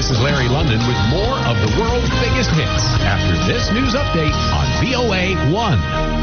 This is Larry London with more of the world's biggest hits after this news update on VOA 1.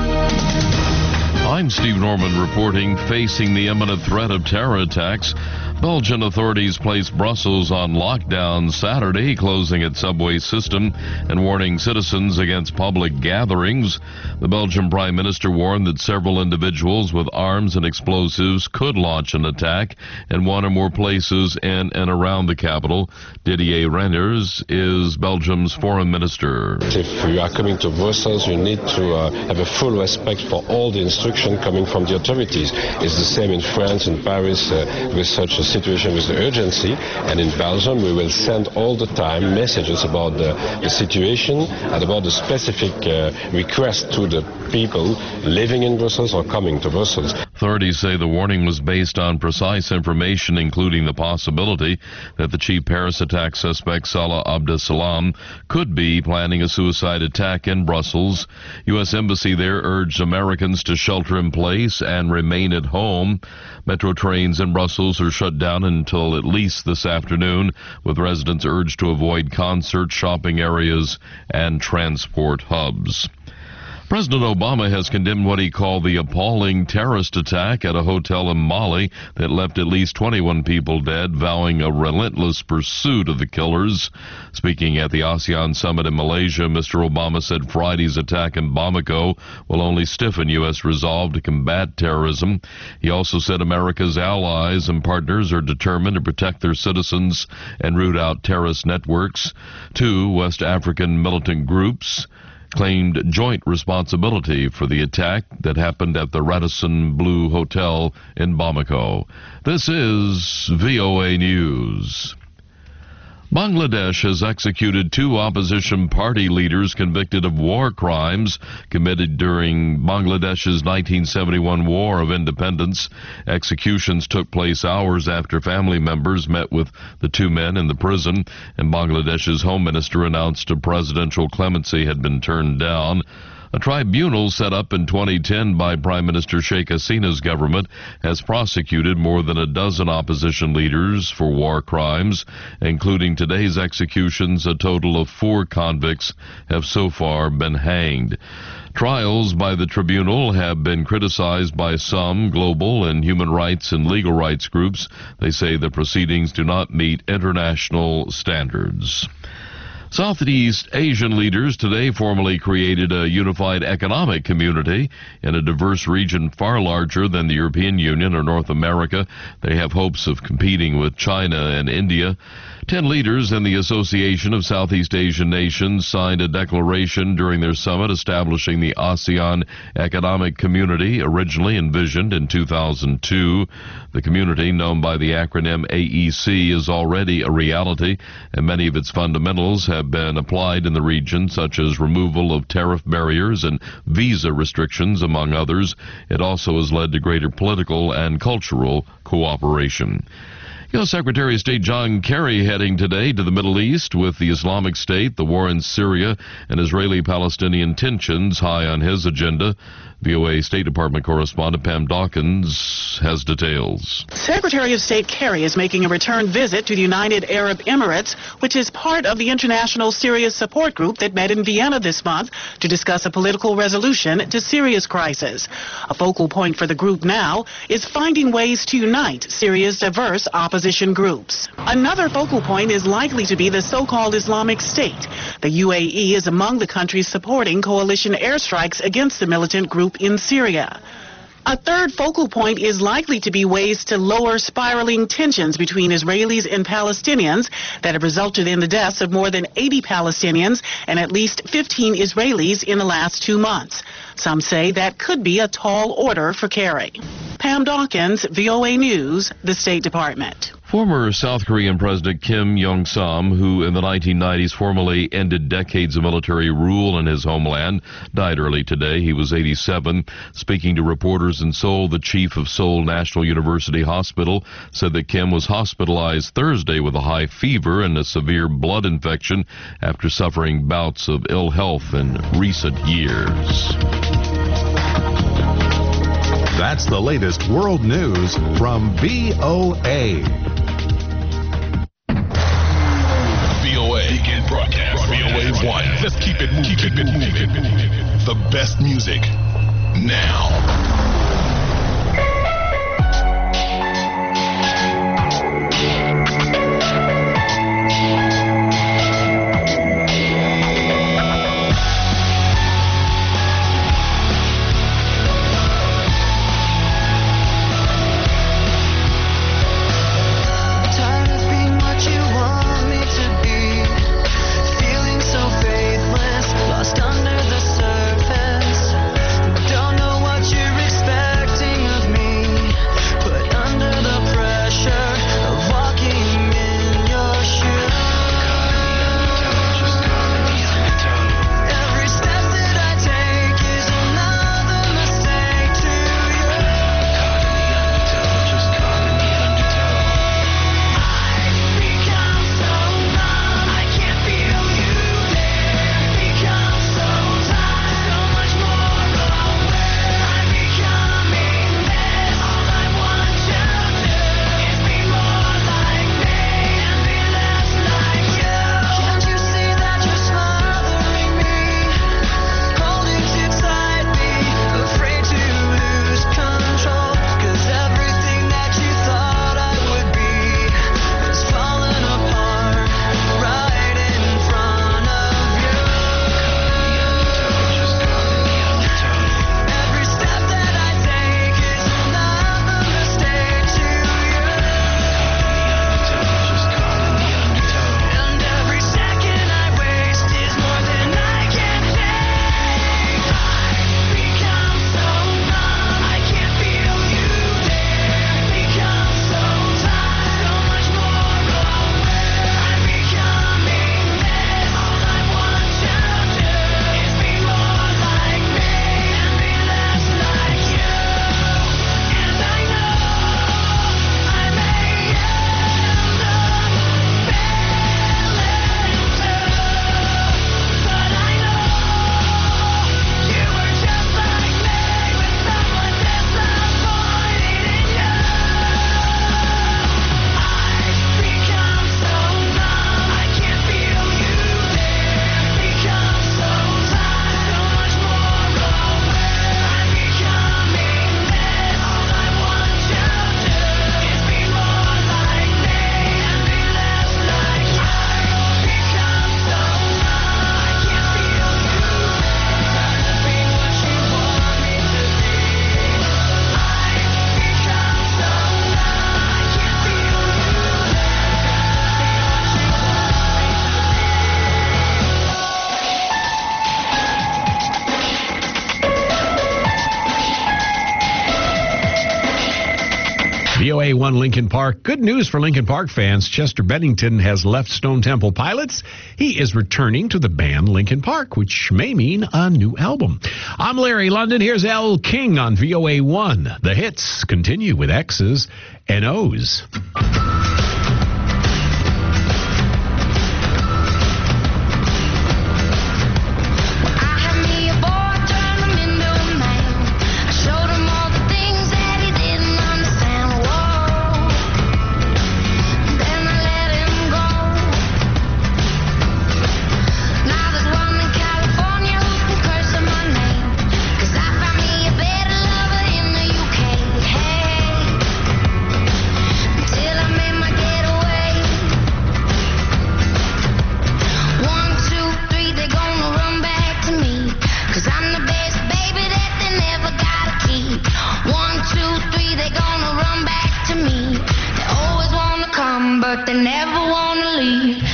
I'm Steve Norman reporting. Facing the imminent threat of terror attacks, Belgian authorities placed Brussels on lockdown Saturday, closing its subway system and warning citizens against public gatherings. The Belgian Prime Minister warned that several individuals with arms and explosives could launch an attack in one or more places in and around the capital. Didier Reynders is Belgium's foreign minister. If you are coming to Brussels, you need to have a full respect for all the instruction coming from the authorities. It's the same in France, in Paris, with such a situation with the urgency. And in Belgium, we will send all the time messages about the situation and about the specific request to the people living in Brussels or coming to Brussels. Authorities say the warning was based on precise information, including the possibility that the chief Paris attack suspect, Salah Abdeslam, could be planning a suicide attack in Brussels. U.S. Embassy there urged Americans to shelter in place and remain at home. Metro trains in Brussels are shut down until at least this afternoon, with residents urged to avoid concerts, shopping areas, and transport hubs. President Obama has condemned what he called the appalling terrorist attack at a hotel in Mali that left at least 21 people dead, vowing a relentless pursuit of the killers. Speaking at the ASEAN summit in Malaysia, Mr. Obama said Friday's attack in Bamako will only stiffen U.S. resolve to combat terrorism. He also said America's allies and partners are determined to protect their citizens and root out terrorist networks. Two West African militant groups claimed joint responsibility for the attack that happened at the Radisson Blu Hotel in Bamako. This is VOA News. Bangladesh has executed two opposition party leaders convicted of war crimes committed during Bangladesh's 1971 War of Independence. Executions took place hours after family members met with the two men in the prison, and Bangladesh's Home Minister announced a presidential clemency had been turned down. A tribunal set up in 2010 by Prime Minister Sheikh Hasina's government has prosecuted more than a dozen opposition leaders for war crimes. Including today's executions, a total of 4 convicts have so far been hanged. Trials by the tribunal have been criticized by some global and human rights and legal rights groups. They say the proceedings do not meet international standards. Southeast Asian leaders today formally created a unified economic community in a diverse region far larger than the European Union or North America. They have hopes of competing with China and India. 10 leaders in the Association of Southeast Asian Nations signed a declaration during their summit establishing the ASEAN Economic Community, originally envisioned in 2002. The community, known by the acronym AEC, is already a reality, and many of its fundamentals have been applied in the region, such as removal of tariff barriers and visa restrictions, among others. It also has led to greater political and cultural cooperation. U.S. Secretary of State John Kerry heading today to the Middle East with the Islamic State, the war in Syria, and Israeli-Palestinian tensions high on his agenda. VOA State Department correspondent Pam Dawkins has details. Secretary of State Kerry is making a return visit to the United Arab Emirates, which is part of the International Syria Support Group that met in Vienna this month to discuss a political resolution to Syria's crisis. A focal point for the group now is finding ways to unite Syria's diverse opposition groups. Another focal point is likely to be the so-called Islamic State. The UAE is among the countries supporting coalition airstrikes against the militant group in Syria. A third focal point is likely to be ways to lower spiraling tensions between Israelis and Palestinians that have resulted in the deaths of more than 80 Palestinians and at least 15 Israelis in the last 2 months. Some say that could be a tall order for Kerry. Pam Dawkins, VOA News, the State Department. Former South Korean President Kim Jong-sam, who in the 1990s formally ended decades of military rule in his homeland, died early today. He was 87. Speaking to reporters in Seoul, the chief of Seoul National University Hospital said that Kim was hospitalized Thursday with a high fever and a severe blood infection after suffering bouts of ill health in recent years. That's the latest world news from VOA. one. Let's keep it moving. Keep it moving. The best music now. VOA1 Lincoln Park. Good news for Lincoln Park fans. Chester Bennington has left Stone Temple Pilots. He is returning to the band Lincoln Park, which may mean a new album. I'm Larry London. Here's Elle King on VOA1. The hits continue with X's and O's. But they never want to leave.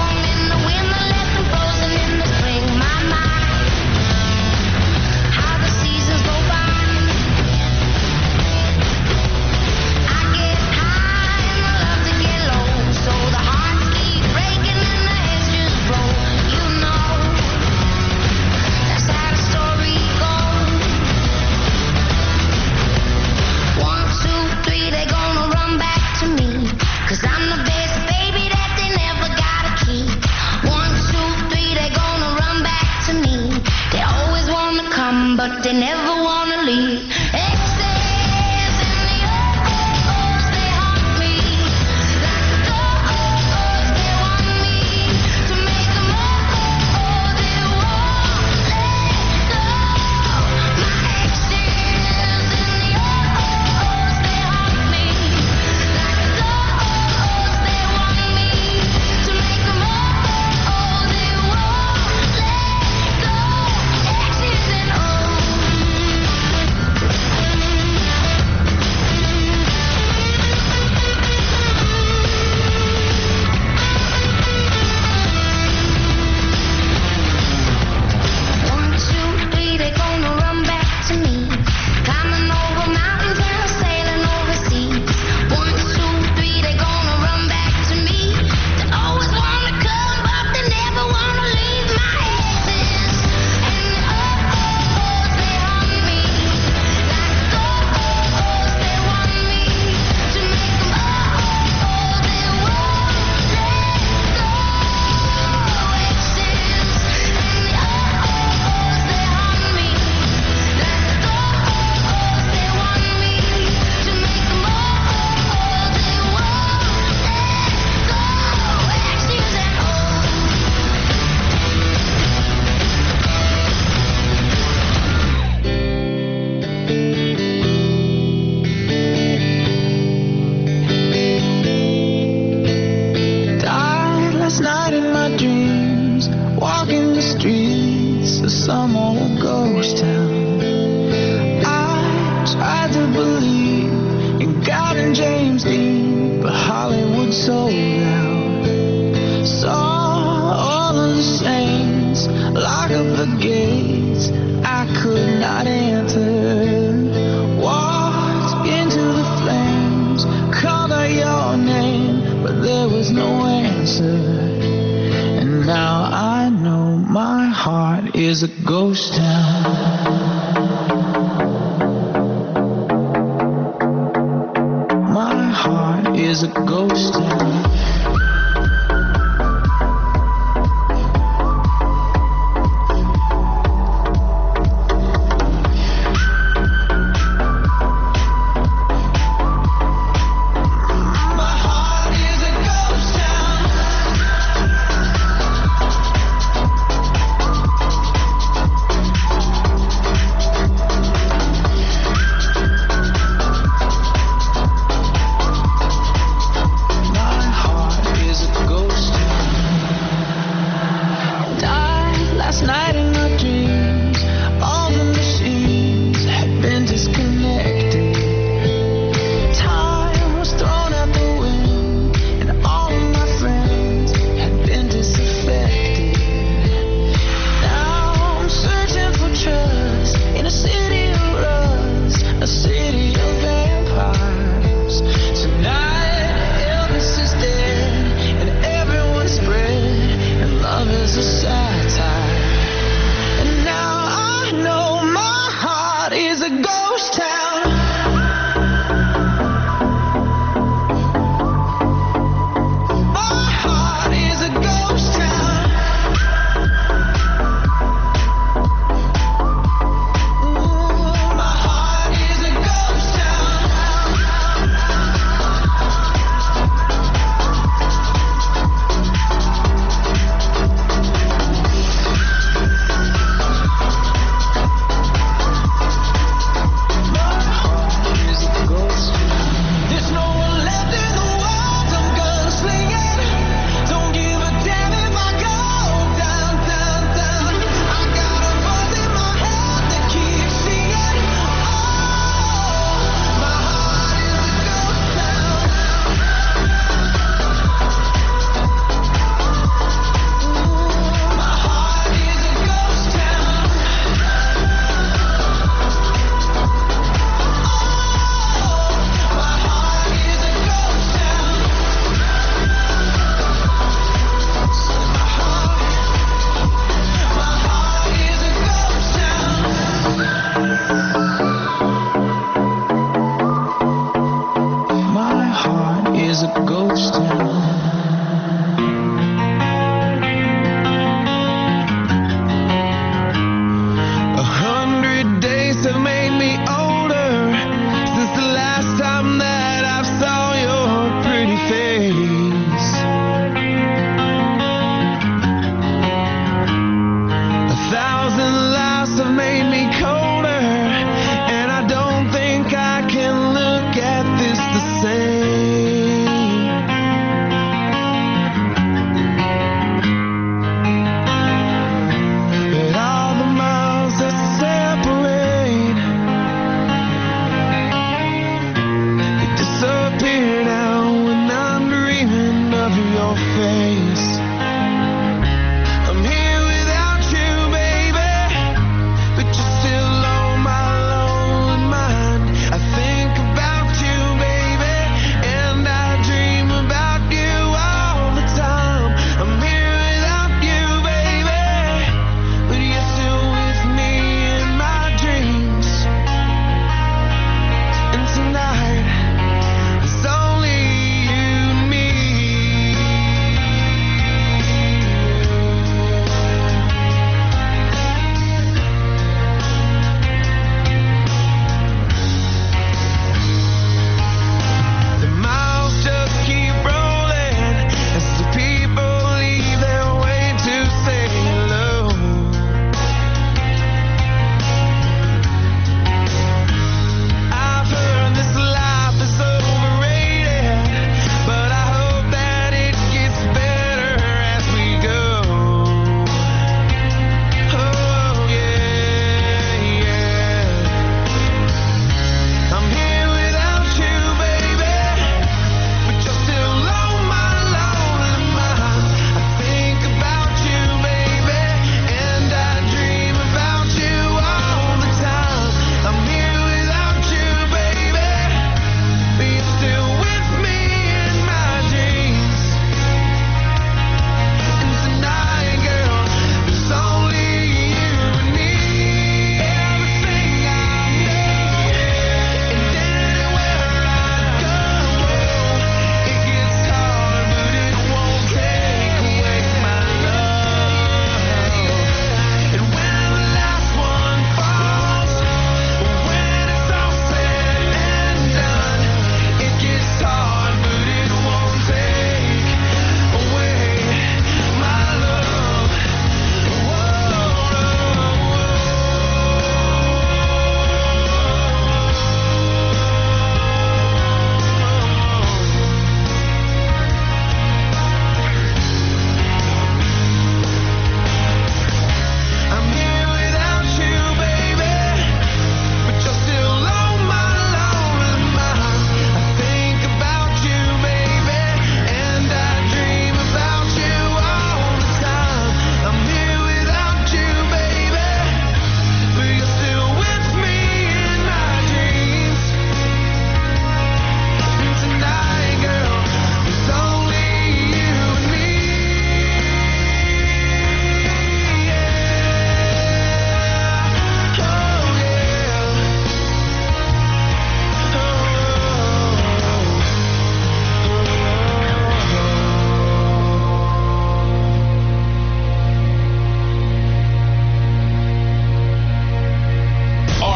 How the They always wanna come, but they never wanna leave. Exes in the oh-ohs, they haunt me. Like the oh-ohs, they want me to make them oh-oh, they won't let go. My exes in the oh-ohs, they haunt me. Like the oh-ohs, they want me to make them oh-oh, they won't let go. Exes and One, two, three, they gonna run back to me. Climbing over mountains and sailing overseas. 1, 2, 3, they gonna run back to me. They always wanna come, but they never wanna leave. My exes and the oh-ohs, they haunt me. Like the oh-ohs, they want me to make them oh-oh, they won't let go. Exes and the oh-ohs, they haunt me. Like the oh-ohs, they want me to make them oh-oh, they won't let go. Exes and Died last night in my dreams, walking the streets of some old ghost town. I tried to believe in God and James Dean, but Hollywood sold out. Saw all of the saints lock up the gates I could not enter. Walked into the flames, called out your name, but there was no answer. And now I know my heart is a ghost town. My heart is a ghost town. My heart is a ghost town. My heart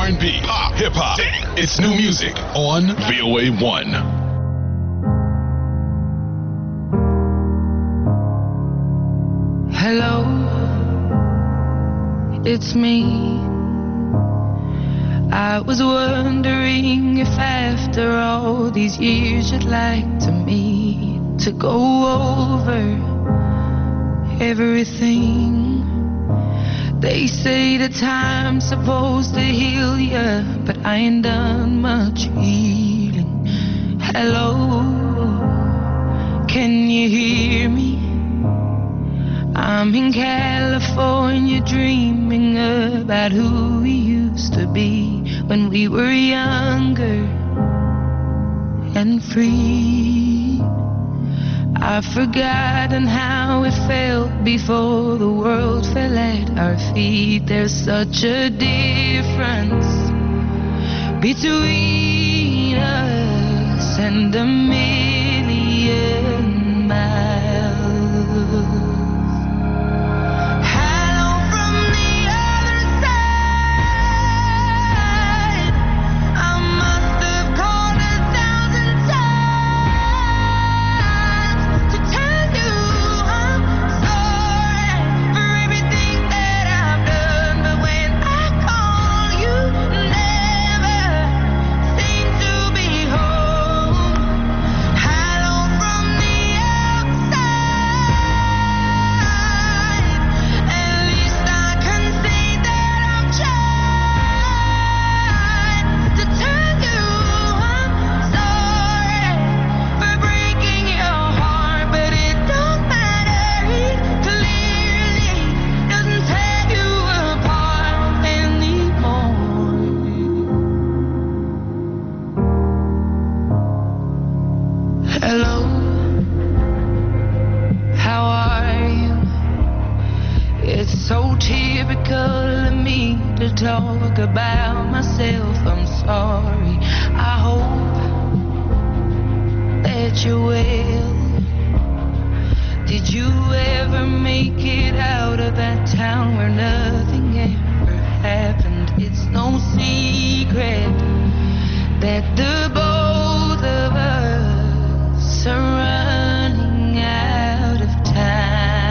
R&B, pop, hip-hop. It's new music on VOA1. Hello, it's me. I was wondering if after all these years you'd like to meet to go over everything. They say the time's supposed to heal ya, but I ain't done much healing. Hello, can you hear me? I'm in California dreaming about who we used to be when we were younger and free. I've forgotten how it felt before the world fell at our feet. There's such a difference between us and a million miles. Talk about myself, I'm sorry. I hope that you're well. Did you ever make it out of that town where nothing ever happened? It's no secret that the both of us are running out of time.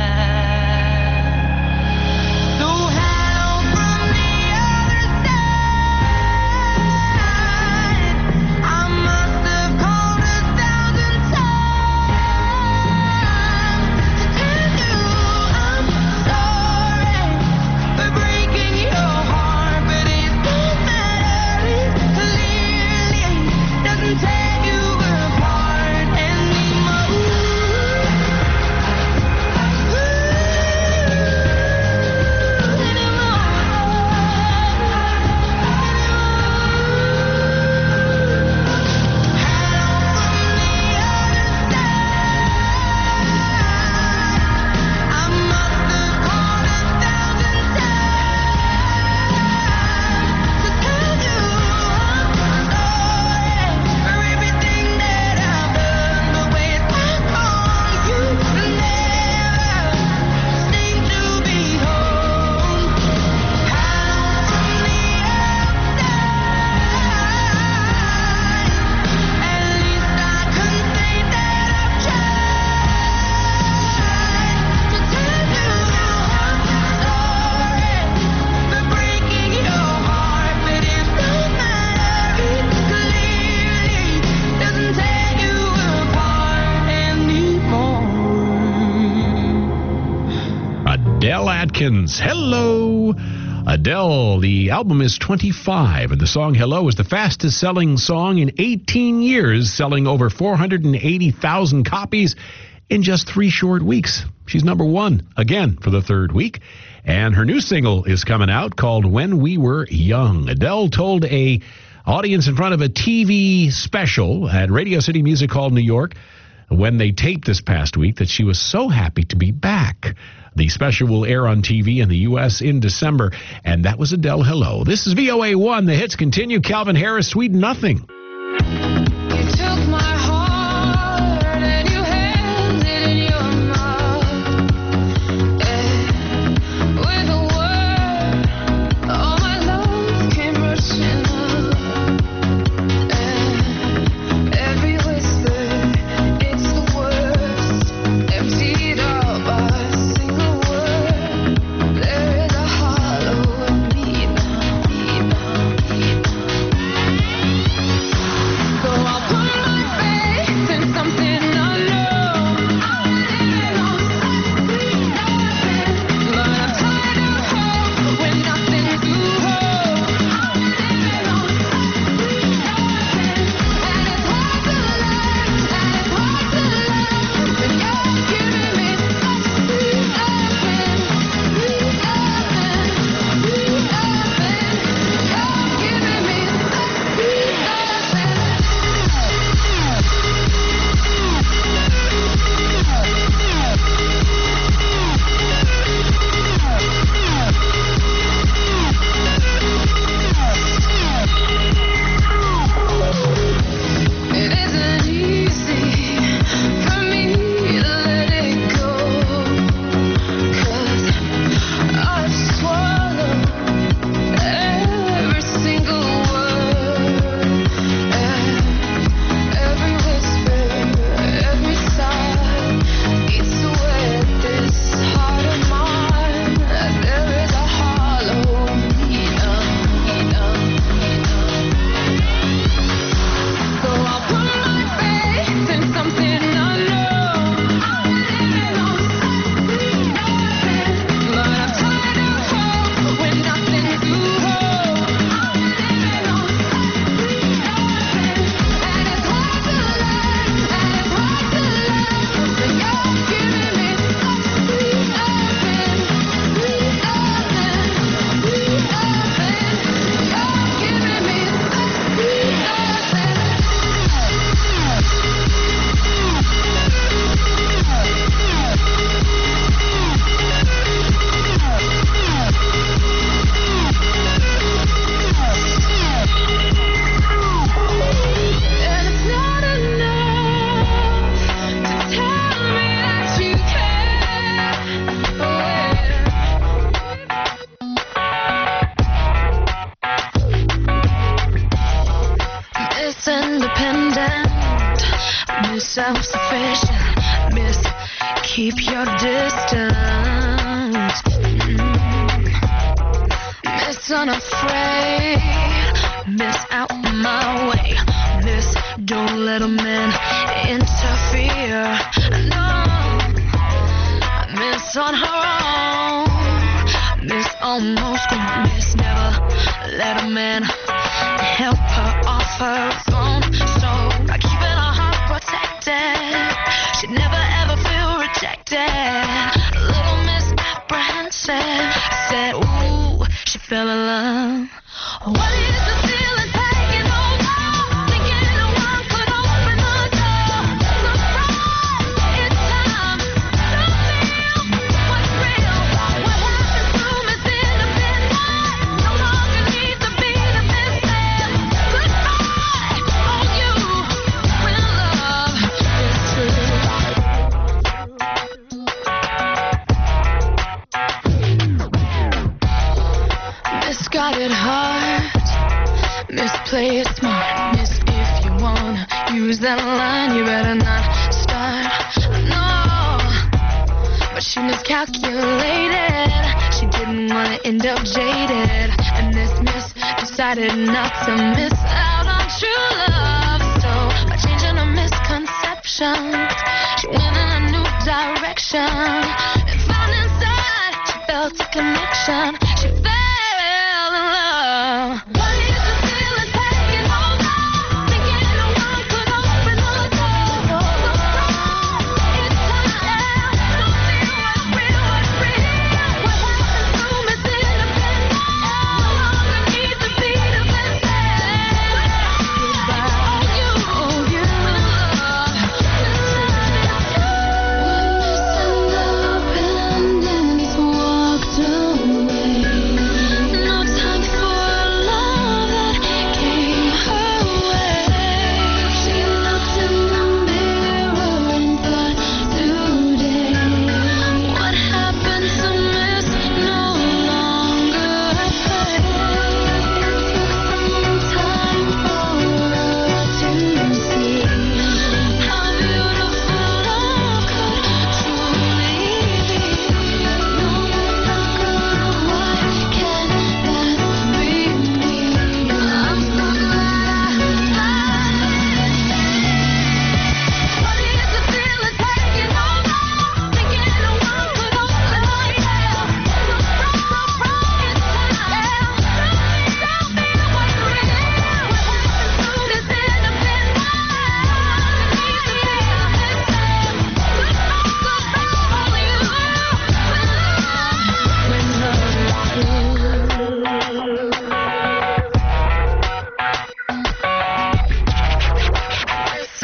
Atkins. Hello. Adele, the album is 25, and the song Hello is the fastest selling song in 18 years, selling over 480,000 copies in just 3 short weeks. She's number 1 again for the 3rd week, and her new single is coming out called When We Were Young. Adele told a audience in front of a TV special at Radio City Music Hall, New York, when they taped this past week, that she was so happy to be back. The special will air on TV in the U.S. in December, and that was Adele Hello. This is VOA1. The hits continue. Calvin Harris, Sweet Nothing. You took my heart and you held it in your mouth. With a word, all my love came rushing Miss Independent, Miss Self-Sufficient, Miss Keep Your Distance, Miss Unafraid, Miss Out My Way, Miss Don't Let a Man Interfere, no, Miss On Her Own, Miss Almost Grown, Miss Never Let a Man Help Her Off Her Throne. So by keeping her heart protected, she'd never ever feel rejected. Little Miss Apprehensive, I said, ooh, she fell in love. What is the feeling taking over? Thinking no one could open the door. Surprise, it's time to feel what's real. What happens to Miss Independent? No longer needs to be the best man. Goodbye, oh you, when love is true. Miss got it hard, Miss play it smart, Miss if you wanna use that line, you better not start, no, but she miscalculated, she didn't wanna end up jaded, and this miss decided not to miss out on true love, so by changing her misconceptions, she went in a new direction, and found inside, she felt a connection, she fell in love. What is the feeling taking over? Thinking no one could open the door. Surprise, it's time to feel what's real, what's real. What happens to Miss Independent? No longer needs to be the best man. Goodbye, oh you, when love Miss Independence walked away. No time for love that came her way. She looked in the mirror and thought, today, what happened to Miss no longer afraid? Took some time for her to see how beautiful love could truly be. No longer, why can't that be me? I'm so glad what is the feeling taking over? Thinking no one could open the door. Surprise, it's time to feel what's real. What happens to Miss Independent? Needs to be the best man. Goodbye, all you, when love is true. Miss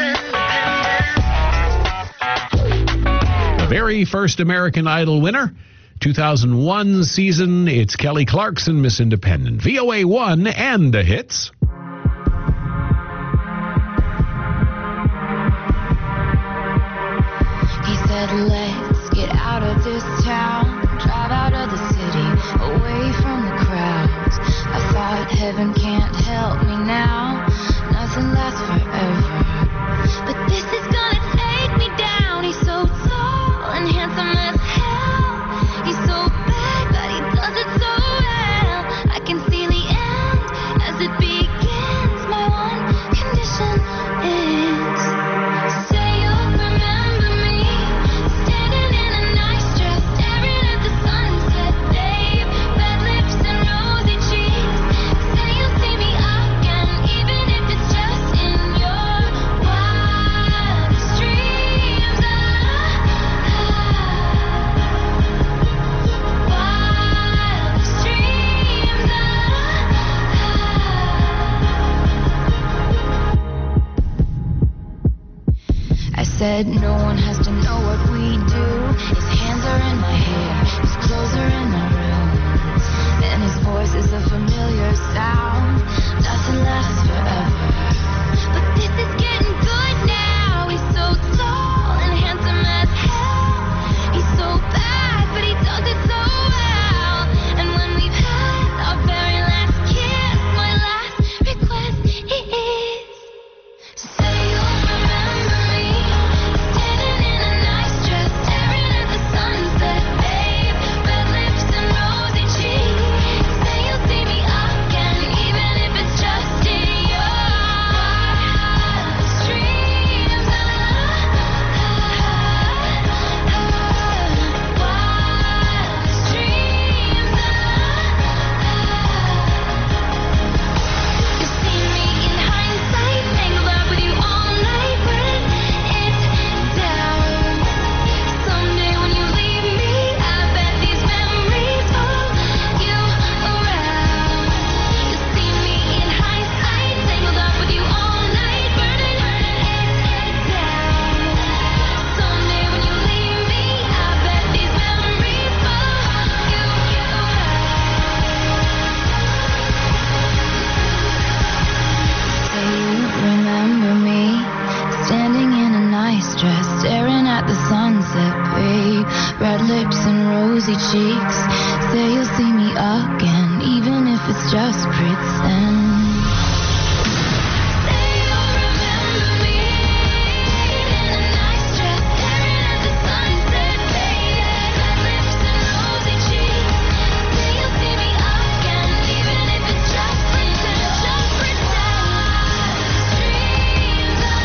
Independent. The very first American Idol winner, 2001 season, it's Kelly Clarkson, Miss Independent. VOA 1 and the hits. He said, let's get out of this town, drive out of the city, away from the crowds. I thought heaven can't help me now, nothing lasts forever. But this is gonna take me down. He's so tall and handsome as hell. He's so bad, but he does it so well. I can see the end as it begins. My one condition is, say you'll remember me, standing in a nice dress, staring at the sunset, babe. Red lips and rosy cheeks. Say you'll see me again, even if it's just in your wildest dreams. Wildest dreams. I said no one has to know what we do. His hands are in my hair, his clothes are in my room, and his voice is a familiar sound. Nothing lasts forever, but this is getting good now. He's so tall and handsome as hell. He's so bad, but he does it so well. And when we've had our very last kiss, my last request is, cheeks. Say you'll see me again, even if it's just pretend. Say you'll remember me in a nice dress, staring at the sunset, faded red lips and rosy cheeks. Say you'll see me again, even if it's just pretend, just pretend. Dreams of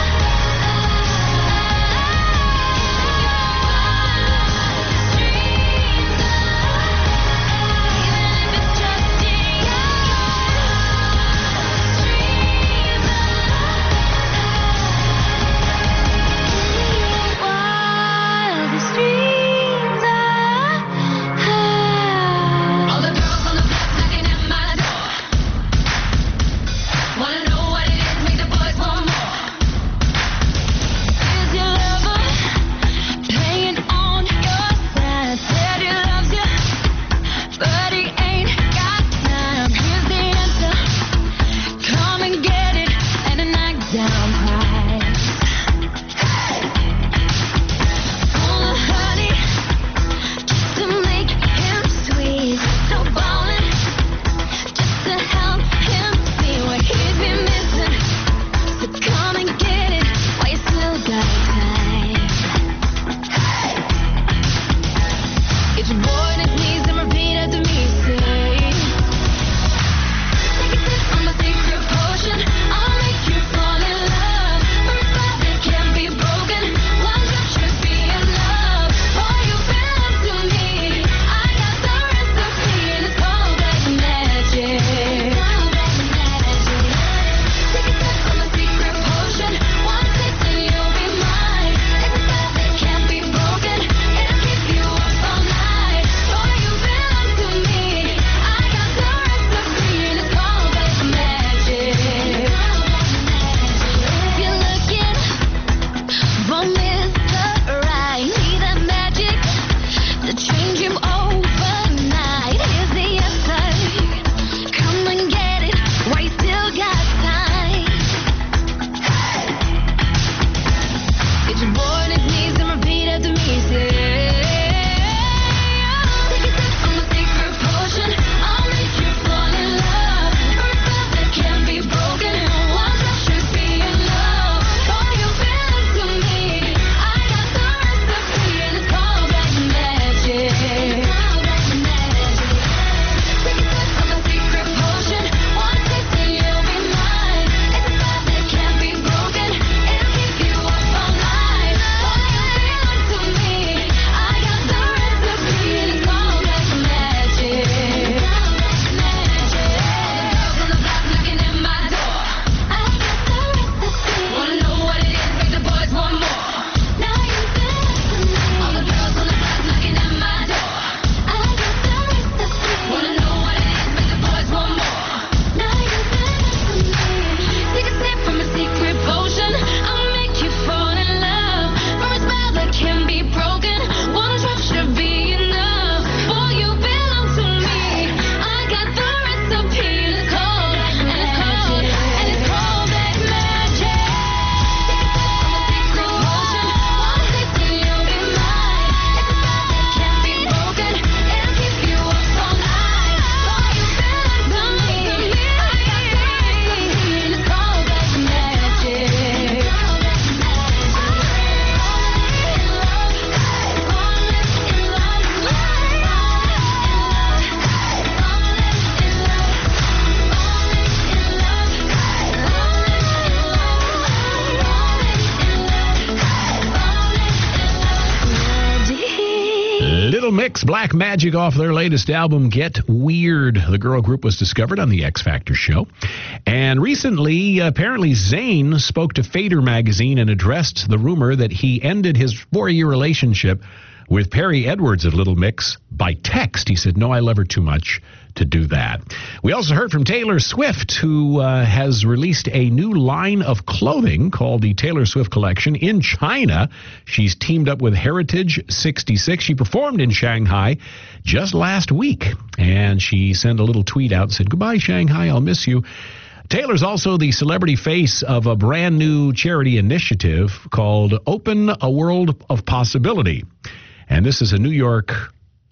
Mix, Black Magic, off their latest album, Get Weird. The girl group was discovered on the X Factor show. And recently, apparently, Zayn spoke to Fader magazine and addressed the rumor that he ended his 4-year relationship with Perry Edwards of Little Mix by text. He said, "No, I love her too much to do that." We also heard from Taylor Swift, who has released a new line of clothing called the Taylor Swift Collection in China. She's teamed up with Heritage 66. She performed in Shanghai just last week, and she sent a little tweet out and said, "Goodbye, Shanghai, I'll miss you." Taylor's also the celebrity face of a brand new charity initiative called Open a World of Possibility. And this is a New York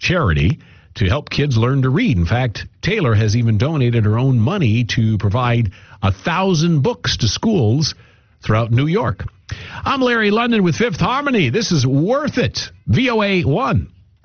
charity to help kids learn to read. In fact, Taylor has even donated her own money to provide 1,000 books to schools throughout New York. I'm Larry London with Fifth Harmony. This is Worth It, VOA 1.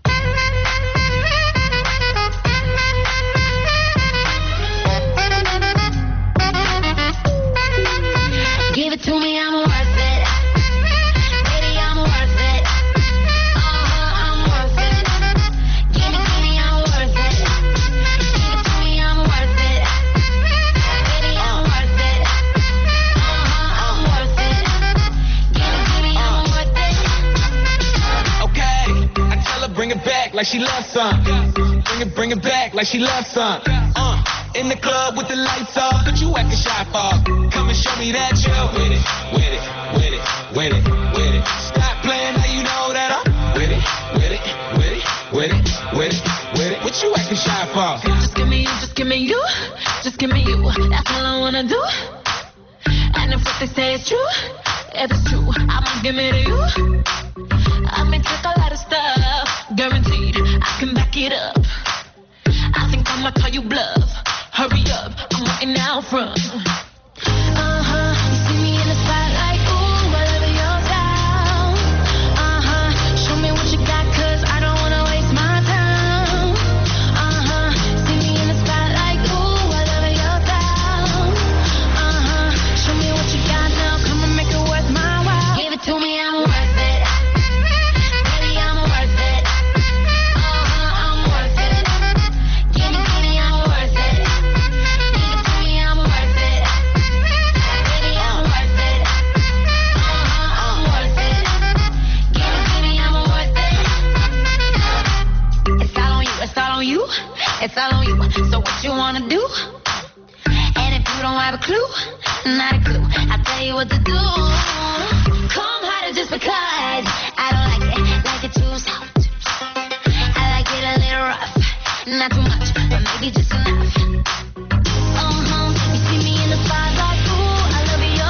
Give it to me, I'm worth it. Baby, I'm worth it. I'm worth it. Give it to me, I'm worth it. Give it to me, I'm worth it. Baby, I'm worth it. I'm worth it. Give it to me, I'm worth it. Okay, I tell her bring it back like she loves some. Bring it back like she loves some. In the club with the lights off, but you acting shy for. Come and show me that you're with it, with it, with it, with it, with it. Stop playing now you know that I'm with it, with it, with it, with it, with it, with it. What you acting shy for? Just give me you, just give me you, just give me you. That's all I wanna do. And if what they say is true, if it's true, I'ma give it to you. I may take a lot of stuff, guaranteed I can back it up. I think I'ma call you bluff. Hurry up, I'm waiting out front. You see me in the spotlight, ooh, I love your style. Show me what you got, 'cause I don't wanna waste my time. See me in the spotlight, ooh, I love your style. Show me what you got now, come and make it worth my while. Give it to me, I'm worth it. Baby, I'm worth it. I'm worth it. Give it to me, I'm worth it. It's all on you, so what you wanna do? And if you don't have a clue, not a clue, I'll tell you what to do. Come harder just because I don't like it too soft. I like it a little rough, not too much, but maybe just enough. You see me in the spotlight, ooh, I love your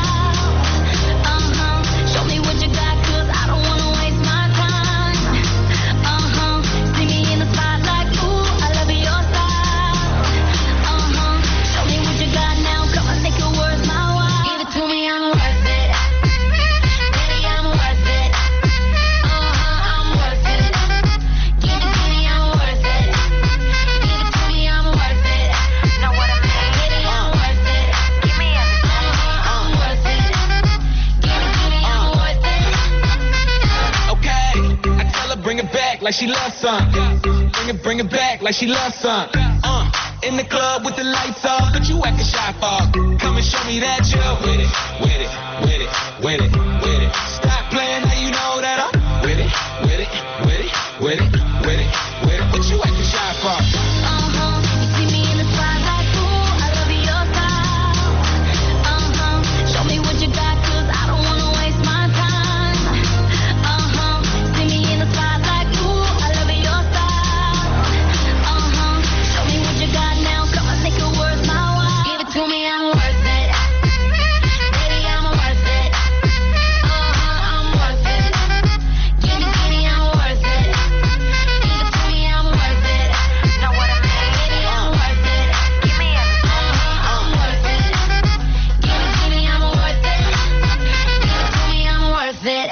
style. Show me what you got, 'cause I don't wanna waste my time. See me in the spotlight, ooh, I love your style. Show me what you got now, come on, make it worth my while. Give it to me, I'm worth it. Baby, I'm worth it. I'm worth it. Give it to me, I'm worth it. Give it to me, I'm worth it. Know what I mean? Baby, I'm worth it. Give me everything. I'm worth it. Give it to me, I'm worth it. Okay, I tell her bring it back like she loves some. Bring it back like she loves some. In the club with the lights off, but you acting shy for. Come and show me that you're with it, with it, with it, with it, with it. Stop playing now you know that I'm with it, with it, with it, with it, with it, with it. What you acting shy for? You see me in the spotlight, ooh, I love your style. Show me what you got, 'cause I don't wanna waste my time. See me in the spotlight, ooh, I love your style. Show me what you got now, come on, make it worth my while. Give it to me, I'm worth it. Baby, I'm worth it. I'm worth it. Give it to me, I'm worth it. Give it to me, I'm worth it. Know what I mean? Baby, I'm worth it. Give me everything. I'm worth it. Give it to me, I'm worth it. Give it to me, I'm worth it.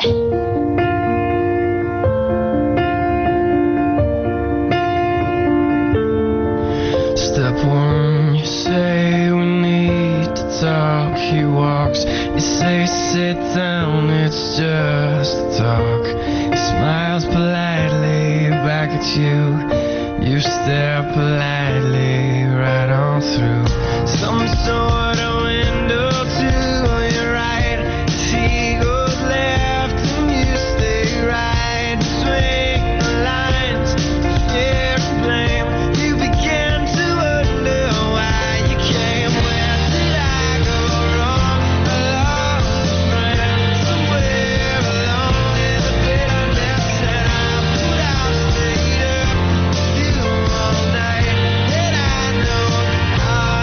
Step one, you say we need to talk. He walks, you say sit down, it's just talk. He smiles politely back at you. You stare politely right on through some sort of window to your right. He goes left and you stay right. Swing the lines, fear and blame. You began to wonder why you came. Where did I go wrong? I lost a friend somewhere along in the bitterness, and I put out, stayed up with you all night. And I know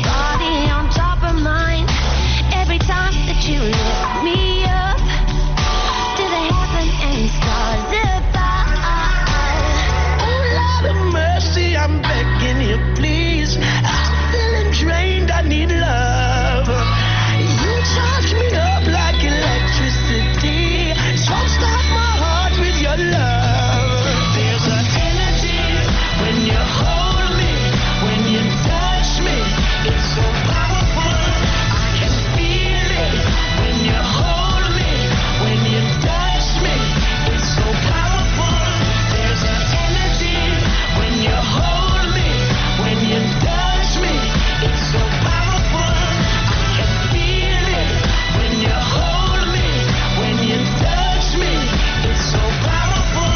body on top of mine. Every time that you lift me up to the heaven and stars above. Oh, Lord of mercy, I'm begging you, please. I'm feeling drained, I need love. You charge me up like electricity. Jumpstart my heart with your love. There's an energy when you hold me, when you touch me. It's so powerful, I can feel it. When you hold me, when you touch me. It's so powerful. There's an energy when you hold me, when you touch me. It's so powerful, I can feel it. When you hold me, when you touch me. It's so powerful.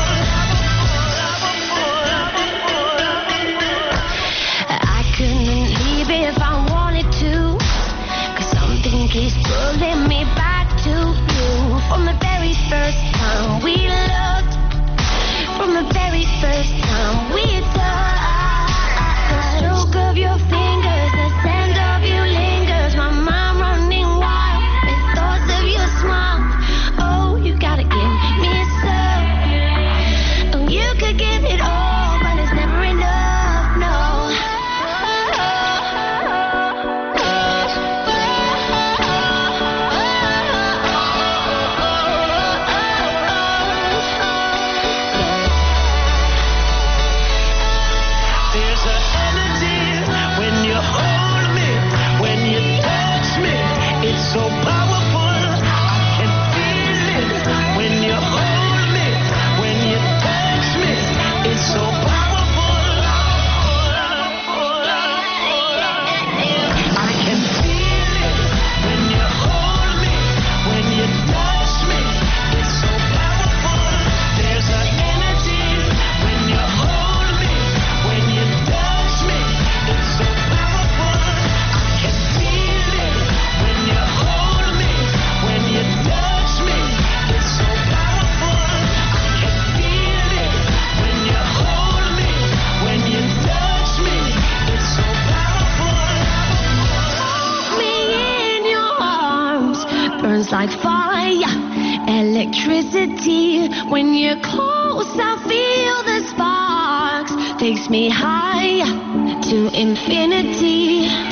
I couldn't leave if I wanted to, 'cause something keeps pulling me back to you. From the very first time we loved, from the very first time we touched. The stroke of your fingers, the scent of you lingers. My mind running wild with thoughts of your smile. Oh, you gotta give me some. Oh, you could give it all, but it's never enough, no. There's an energy when you hold me, when you touch me. It's so powerful, I can feel it. When you hold me, when you touch me. It's so powerful, I can feel it. When you hold me, when you touch me. It's so powerful. There's an energy when you hold me, when you touch me. It's so powerful, I can feel it. When you hold me, when you touch me. It's so powerful, I can feel it. When you hold me, when you touch me. It's so powerful. Me in your arms burns like fire, electricity. When you're close, I feel the sparks. Takes me higher to infinity.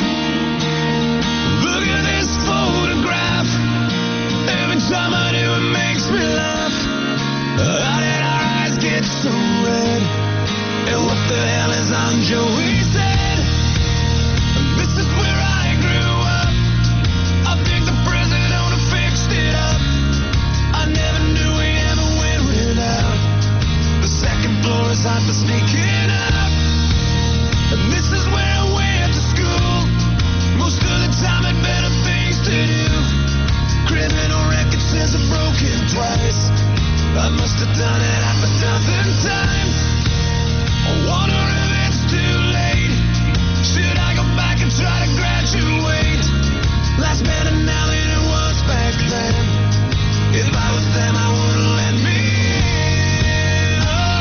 Look at this photograph. Every time I do, it makes me laugh. How did our eyes get so red? And what the hell is on Joey's head? This is where I grew up. I think the president owner fixed it up. I never knew we ever went without. The second floor is hot for sneaking out. And this is where I went to school. Most of the time had better things to do. Criminal record says I'm broken twice. I must have done it half a dozen times. I wonder if it's too late. Should I go back and try to graduate? Life's better now than it was back then. If I was them, I wouldn't let me in.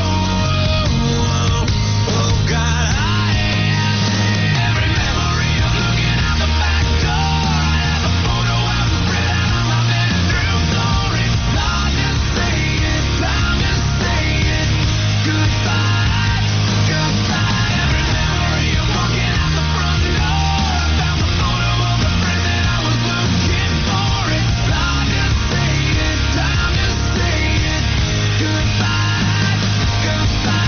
Oh, God, I have every memory of looking out the back door. I have a photo of the spread out on my bedroom door. It's time to say it, time to say it. Goodbye, goodbye. Every memory of walking out the front door. I found the photo of the friend that I was looking for. It's time to say it, time to say it. Goodbye, goodbye.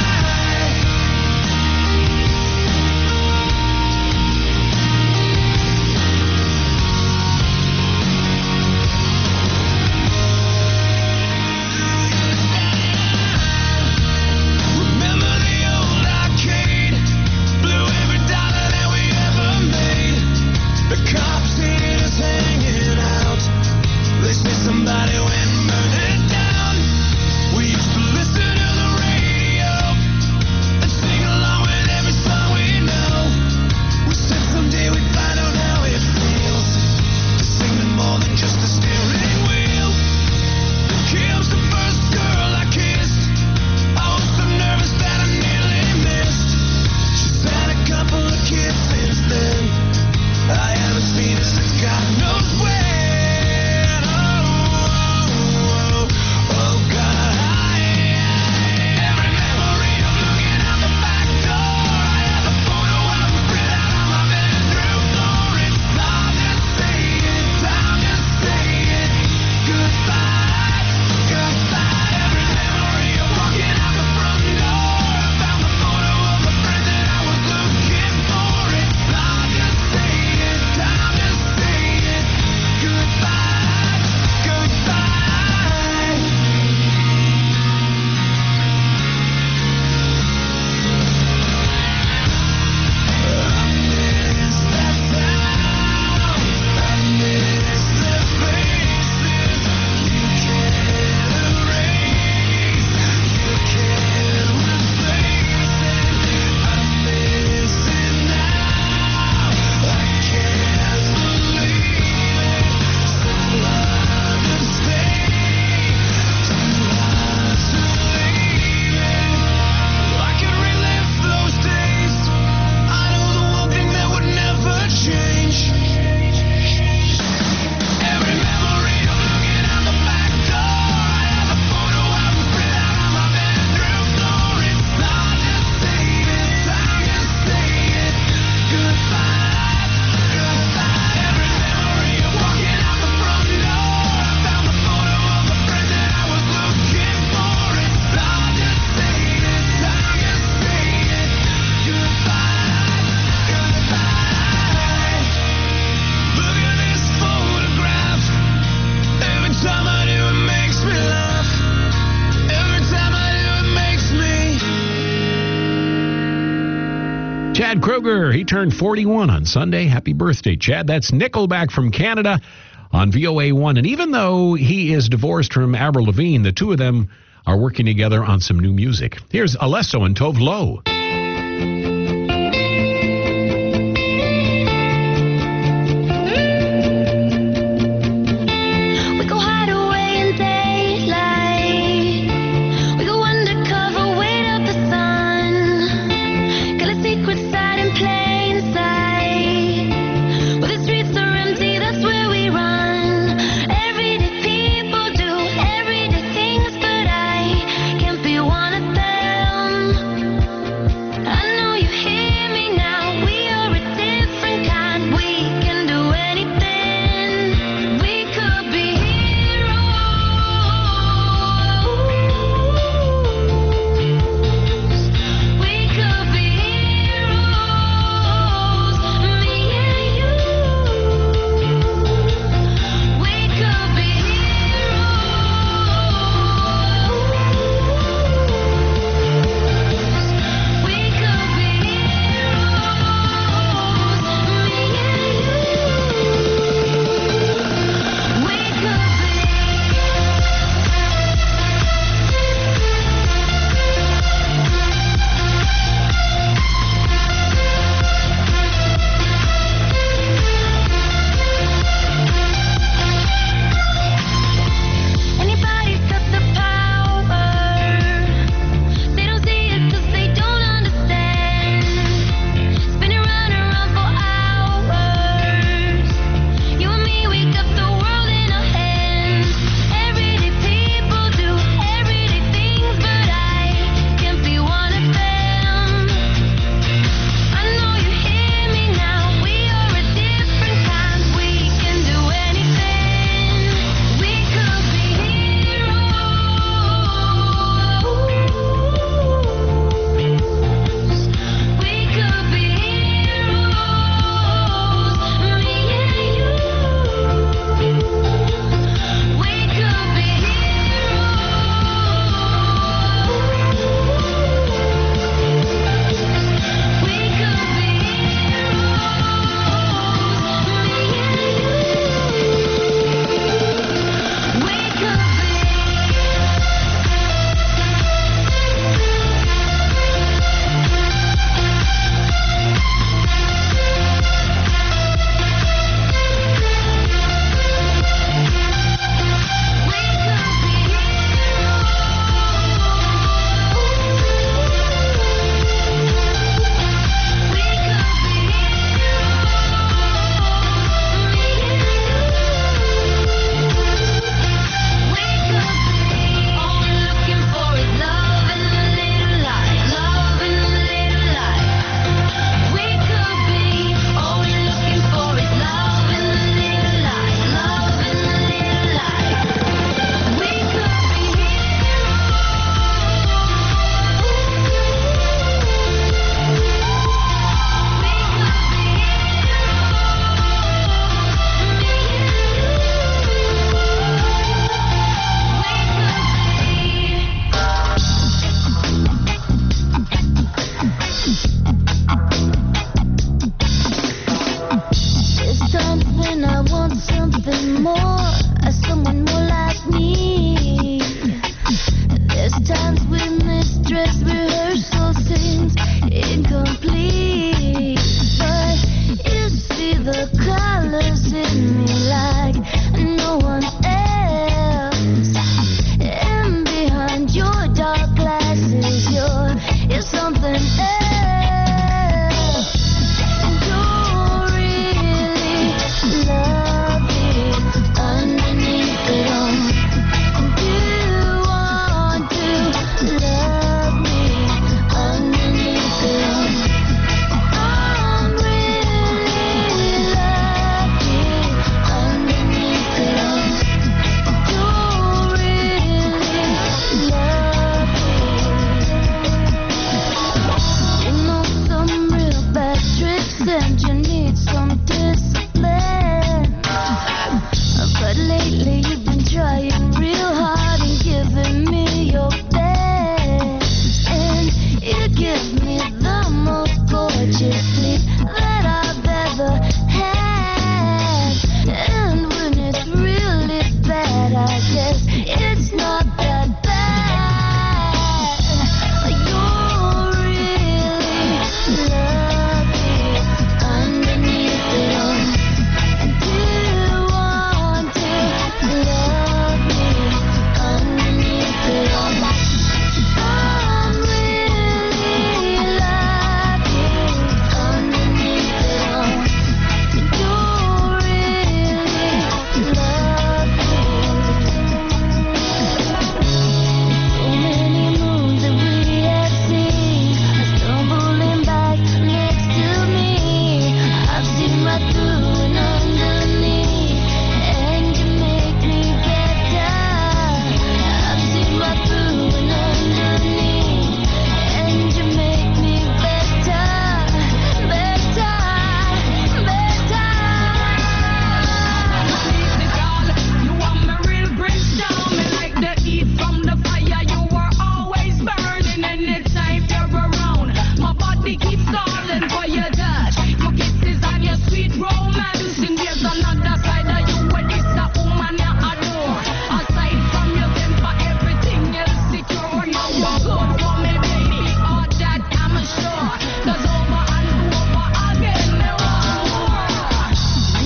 Remember the old arcade? Blew every dollar that we ever made. The cops seen us hanging out. They say somebody went and burned it down. We used to listen to the radio and sing along with every song we know. We said someday we'd find out how it feels to sing to more than just a steering wheel. Kim's the first girl I kissed. I was so nervous that I nearly missed. She's had a couple of kids since then. Kruger, he turned 41 on Sunday. Happy birthday, Chad. That's Nickelback from Canada on VOA1. And even though he is divorced from Avril Lavigne, the two of them are working together on some new music. Here's Alesso and Tove Lo. The colors in me.